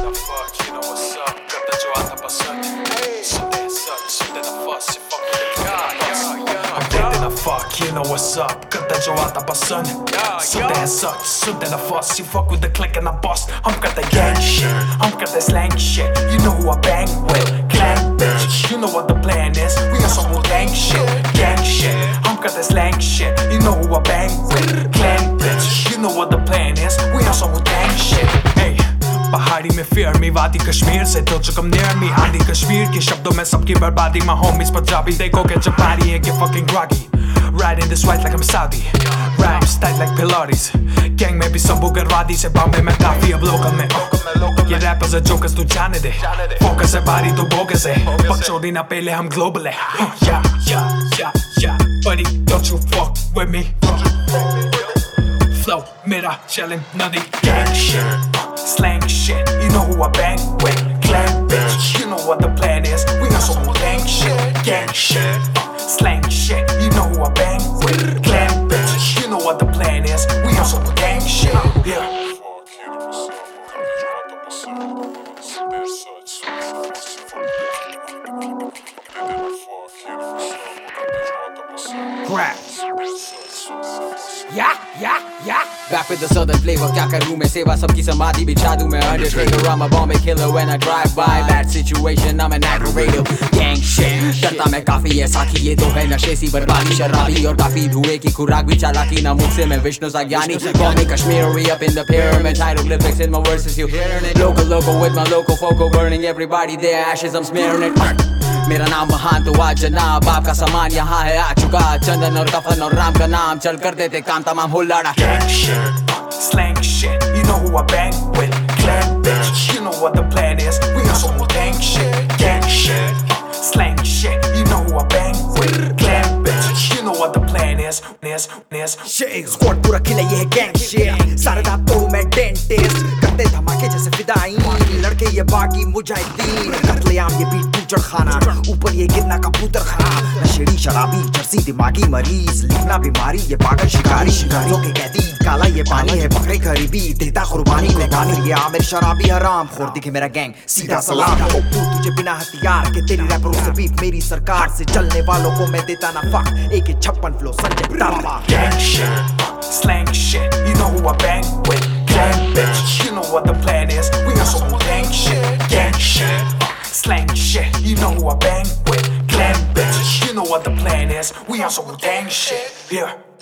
the fuck, you know what's up. Got the jaw at the basut. Something sucks, something the fuss. You fuck with the I'm dead in the fuck, you know what's up. Got the jaw at the basut. Something sucks, something the fuss. You fuck with the click and the bust. I'm got the gang shit, I'm got the slang shit. You know who I bang with, clang bitch. You know what the plan is. We got some gang shit, gang shit. I'm got the slang shit. You know who I bang with, clang bitch. You know what the plan is. We got some gang shit. Hey, पहाड़ी में fair में वादी कश्मीर से तो चुकम near me आंधी कश्मीर के शब्दों में सबकी बर्बादी my homies पंजाबी देखोगे जब पारी है get fucking groggy riding this white like I'm Saudi rhymes tight like Pilates gang में भी सब उग्रवादी से बॉम्बे में काफी अब लोकल में ये rappers है jokers तू जाने दे focus है बारी तो bogus है बकचोदी ना पहले हम global है yeah buddy don't you fuck with me flow मेरा chillin' nutty gang shit slang shit, you know who I bang with, clan bitch, you know what the plan is, we got some gang shit, slang shit, you know who I bang with, clan bitch, you know what the plan is, we got some gang shit, yeah. Crap. Yeah. Back with the southern flavor, क्या करूँ मैं सेवा सबकी समाधि बिछा दूँ मैं Undertaker, I'm a Bombay killer when I drive by Bad situation, I'm an aggravator Gang shit, करता मैं काफी है साथी ये तो है नशे सी बर्बादी शराबी और काफी धुएं की खुराक भी चालाकी ना मुझसे मैं विष्णु सा ज्ञानी Bombay Kashmiri up in the pyramid hieroglyphics in my verses you hearing it Local with my local focal burning everybody their ashes I'm smearing it मेरा नाम महान तो आज जनाब आपका सामान यहाँ है आ चुका चंदन और कफन और राम का नाम चल कर देते काम तमाम हो लड़ा gang shit slang shit you know who I bang with clan bitch you know what the plan is we got some gang shit slang shit you know who I bang with clan bitch you know what the plan is shit squad पूरा खिला ये gang shit सारे रात तो मैं dentist करते धमाके जैसे फिदाई लड़के ये बागी मुजाहिदीन कत्लेआम ये बीट बूचड़ खाना ऊपर ये गिरना कबूतर खाना नशेड़ी शराबी जर्सी दिमागी मरीज लिखना बीमारी ये पागल शिकारी शिकारियों के कैदी काला ये पानी है बकरे करीबी देता कुर्बानी ये आमिर शराबी हराम खोर दिखे मेरा गैंग सीधा सलाम तुझे बिना हथियार के तेरी रैपरों से बीफ मेरी सरकार से चलने वालों को मैं देता ना फक एक 56 flow Sanjay Tara gang shit slang shit you know who I bang with clan bitch you know what the plan is we got some gang shit slang shit you know who I bang with clan bitch you know what the plan is we got some gang shit yeah